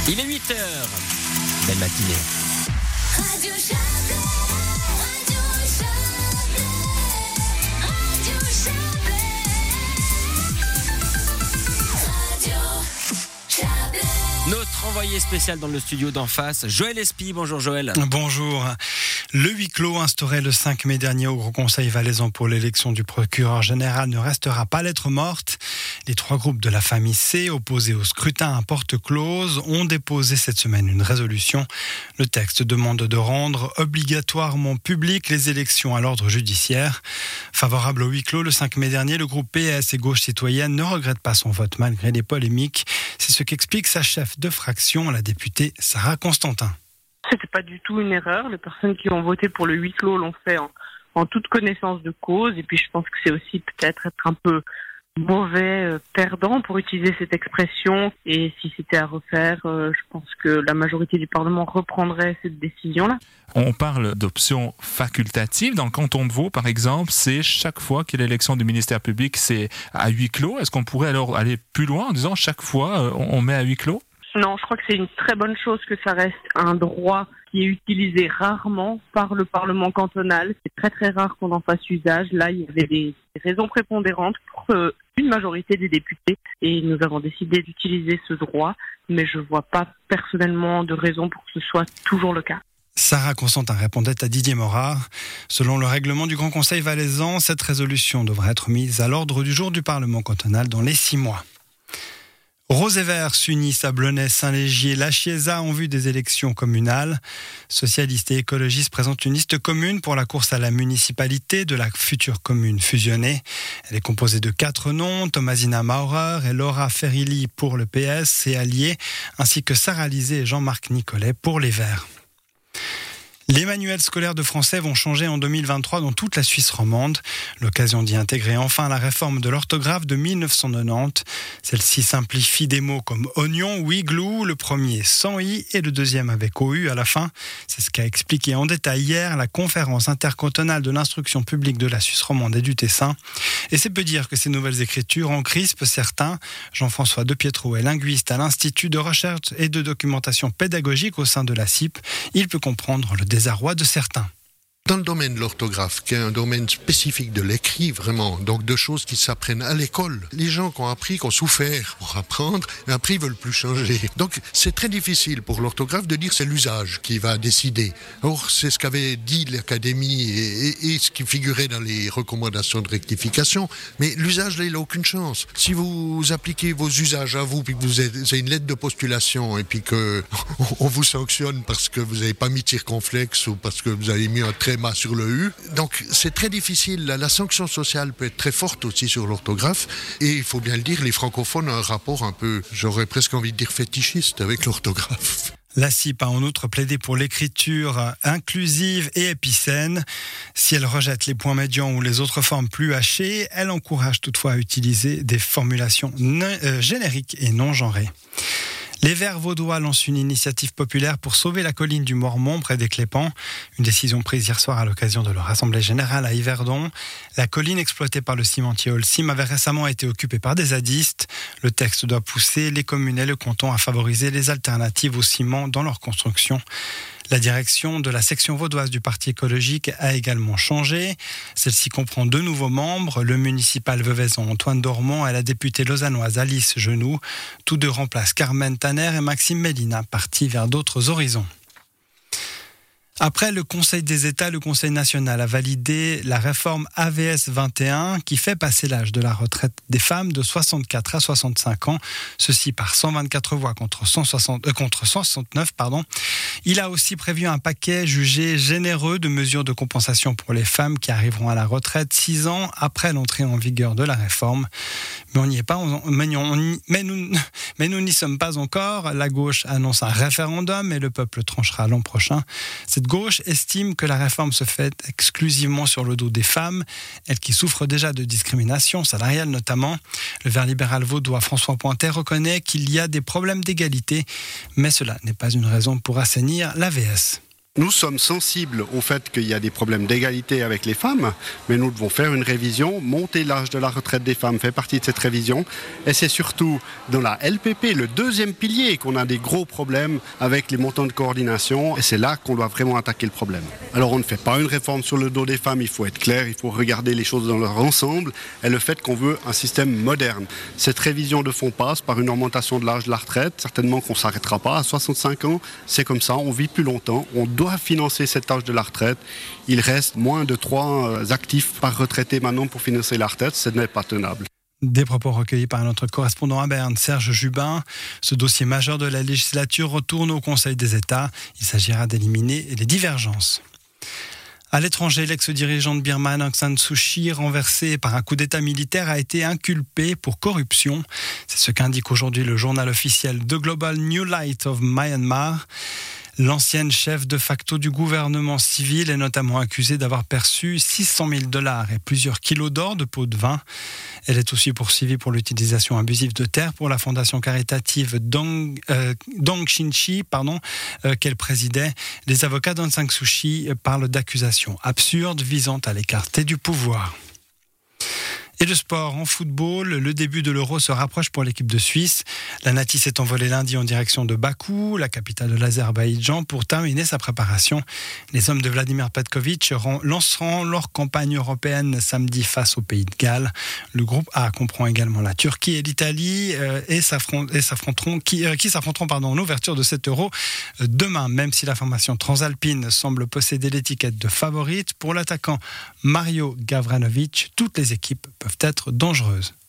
Il est 8h. Belle matinée. Radio Chablais, Radio Chablais, Radio Chablais, Radio Chablais. Notre envoyé spécial dans le studio d'en face, Joël Espy. Bonjour Joël. Bonjour. Le huis clos instauré le 5 mai dernier au Gros Conseil valaisan pour l'élection du procureur général ne restera pas lettre morte. Les trois groupes de la famille C, opposés au scrutin à porte close, ont déposé cette semaine une résolution. Le texte demande de rendre obligatoirement publiques les élections à l'ordre judiciaire. Favorable au huis clos le 5 mai dernier, le groupe PS et Gauche Citoyenne ne regrette pas son vote malgré les polémiques. C'est ce qu'explique sa chef de fraction, la députée Sarah Constantin. C'était pas du tout une erreur. Les personnes qui ont voté pour le huis clos l'ont fait en toute connaissance de cause. Et puis je pense que c'est aussi peut-être être un peu mauvais perdant pour utiliser cette expression. Et si c'était à refaire, je pense que la majorité du Parlement reprendrait cette décision-là. On parle d'options facultatives. Dans le canton de Vaud, par exemple, c'est chaque fois qu'il y a l'élection du ministère public, c'est à huis clos. Est-ce qu'on pourrait alors aller plus loin en disant chaque fois on met à huis clos ? Non, je crois que c'est une très bonne chose que ça reste un droit qui est utilisé rarement par le Parlement cantonal. C'est très très rare qu'on en fasse usage. Là, il y avait des raisons prépondérantes pour une majorité des députés et nous avons décidé d'utiliser ce droit, mais je ne vois pas personnellement de raison pour que ce soit toujours le cas. Sarah Constantin répondait à Didier Morard. Selon le règlement du Grand Conseil valaisan, cette résolution devrait être mise à l'ordre du jour du Parlement cantonal dans les 6 mois. Rose et Vert s'unissent à Blonay, Saint-Légier, La Chiesa en vue des élections communales. Socialistes et écologistes présentent une liste commune pour la course à la municipalité de la future commune fusionnée. Elle est composée de 4 noms, Thomasina Maurer et Laura Ferilli pour le PS et Allier, ainsi que Sarah Lisée et Jean-Marc Nicolet pour les Verts. Les manuels scolaires de français vont changer en 2023 dans toute la Suisse romande. L'occasion d'y intégrer enfin la réforme de l'orthographe de 1990. Celle-ci simplifie des mots comme oignon ou igloo, le premier sans i et le deuxième avec OU à la fin. C'est ce qu'a expliqué en détail hier la conférence intercantonale de l'instruction publique de la Suisse romande et du Tessin. Et c'est peu dire que ces nouvelles écritures en crispent certains. Jean-François Depietro est linguiste à l'Institut de recherche et de documentation pédagogique au sein de la CIP. Il peut comprendre le désarroi de certains. Dans le domaine de l'orthographe, qui est un domaine spécifique de l'écrit, vraiment, donc de choses qui s'apprennent à l'école, les gens qui ont appris, qui ont souffert pour apprendre, et après ils veulent plus changer. Donc c'est très difficile pour l'orthographe de dire c'est l'usage qui va décider. Or c'est ce qu'avait dit l'Académie et ce qui figurait dans les recommandations de rectification, mais l'usage là il n'a aucune chance. Si vous appliquez vos usages à vous, puis que vous avez une lettre de postulation, et puis que on vous sanctionne parce que vous n'avez pas mis de circonflexe ou parce que vous avez mis un tréma sur le U. Donc c'est très difficile. La sanction sociale peut être très forte aussi sur l'orthographe. Et il faut bien le dire, les francophones ont un rapport un peu, j'aurais presque envie de dire fétichiste avec l'orthographe. La CIP a en outre plaidé pour l'écriture inclusive et épicène. Si elle rejette les points médians ou les autres formes plus hachées, elle encourage toutefois à utiliser des formulations génériques et non genrées. Les Verts vaudois lancent une initiative populaire pour sauver la colline du Mormont près des Clépans. Une décision prise hier soir à l'occasion de leur assemblée générale à Yverdon. La colline exploitée par le cimentier Holcim avait récemment été occupée par des zadistes. Le texte doit pousser les communes et le canton à favoriser les alternatives au ciment dans leur construction. La direction de la section vaudoise du Parti écologique a également changé. Celle-ci comprend 2 nouveaux membres, le municipal veuvezan Antoine Dormont et la députée lausannoise Alice Genoux. Tous 2 remplacent Carmen Tanner et Maxime Mélina, partis vers d'autres horizons. Après le Conseil des États, le Conseil national a validé la réforme AVS 21 qui fait passer l'âge de la retraite des femmes de 64 à 65 ans, ceci par 124 voix contre 169. Il a aussi prévu un paquet jugé généreux de mesures de compensation pour les femmes qui arriveront à la retraite 6 ans après l'entrée en vigueur de la réforme. Mais on n'y est pas, mais nous n'y sommes pas encore. La gauche annonce un référendum et le peuple tranchera l'an prochain. Cette gauche estime que la réforme se fait exclusivement sur le dos des femmes, elles qui souffrent déjà de discrimination salariale notamment. Le Vert libéral vaudois François Pointet reconnaît qu'il y a des problèmes d'égalité, mais cela n'est pas une raison pour assainir l'AVS. Nous sommes sensibles au fait qu'il y a des problèmes d'égalité avec les femmes, mais nous devons faire une révision. Monter l'âge de la retraite des femmes fait partie de cette révision. Et c'est surtout dans la LPP, le deuxième pilier, qu'on a des gros problèmes avec les montants de coordination. Et c'est là qu'on doit vraiment attaquer le problème. Alors on ne fait pas une réforme sur le dos des femmes, il faut être clair, il faut regarder les choses dans leur ensemble. Et le fait qu'on veut un système moderne. Cette révision de fond passe par une augmentation de l'âge de la retraite. Certainement qu'on ne s'arrêtera pas à 65 ans. C'est comme ça, on vit plus longtemps. On doit financer cet âge de la retraite. Il reste moins de 3 actifs par retraité maintenant pour financer la retraite. Ce n'est pas tenable. Des propos recueillis par notre correspondant à Berne, Serge Jubin. Ce dossier majeur de la législature retourne au Conseil des États. Il s'agira d'éliminer les divergences. À l'étranger, l'ex-dirigeant de Birman, Aung San Suu Kyi, renversé par un coup d'État militaire, a été inculpé pour corruption. C'est ce qu'indique aujourd'hui le journal officiel The Global New Light of Myanmar. L'ancienne chef de facto du gouvernement civil est notamment accusée d'avoir perçu $600 000 et plusieurs kilos d'or de pots de vin. Elle est aussi poursuivie pour l'utilisation abusive de terres pour la fondation caritative Dong Shin-chi, qu'elle présidait. Les avocats d'Aung San Suu Kyi parlent d'accusations absurdes visant à l'écarter du pouvoir. Et le sport, en football, le début de l'Euro se rapproche pour l'équipe de Suisse. La Nati s'est envolée lundi en direction de Bakou, la capitale de l'Azerbaïdjan, pour terminer sa préparation. Les hommes de Vladimir Petkovic lanceront leur campagne européenne samedi face au Pays de Galles. Le groupe A comprend également la Turquie et l'Italie qui s'affronteront en ouverture de cet Euro demain, même si la formation transalpine semble posséder l'étiquette de favorite. Pour l'attaquant Mario Gavranovic, toutes les équipes peuvent être dangereuses.